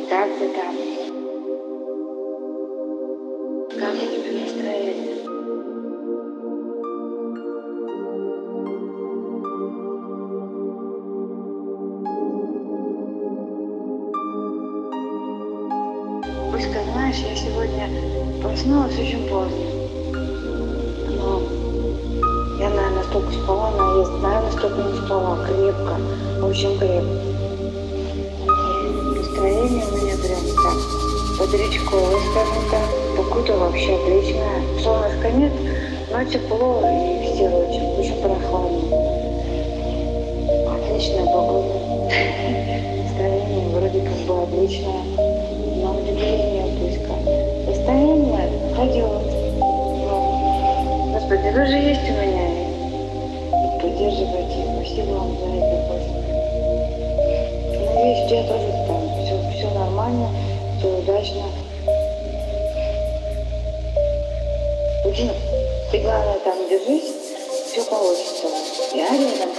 Как ты там? Как у тебя настроение? Пуська, знаешь, я сегодня проснулась очень поздно. Но я, наверное, столько спала, но я, наверное, столько не спала. Крепко, очень крепко. И настроение у меня прям так бодрячковое, скажем так. Погода вообще отличная. Солнышка нет, но тепло и все очень прохладно. Отличная погода. Настроение вроде как бы отличное. На удивление, Пуська. Состояние пойдет. Господи, вы же есть у меня. И поддерживайте. Спасибо вам за это, Господи. Надеюсь, у тебя тоже там все нормально, все удачно. Ты главное там держись, все получится. Я рядом.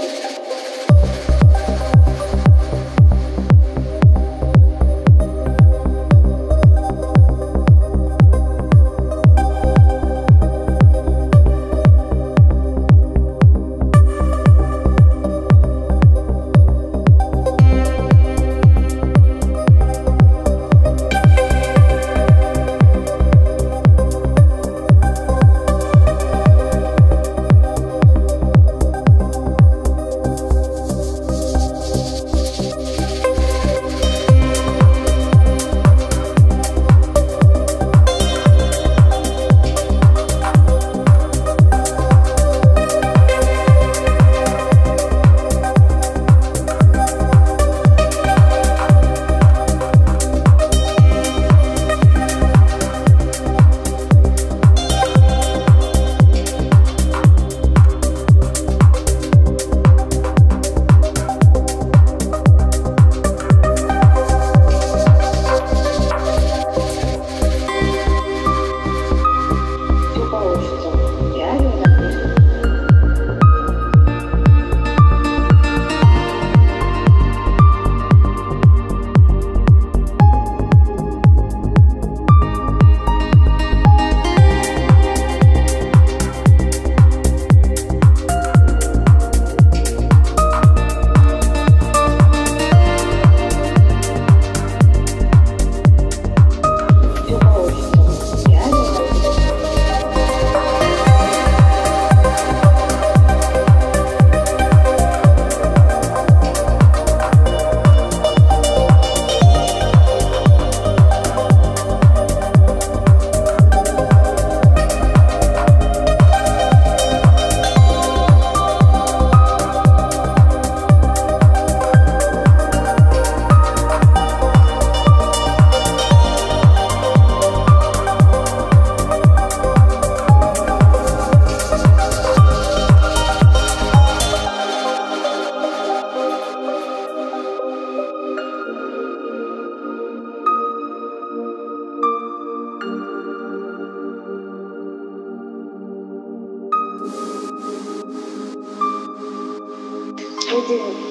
Иди.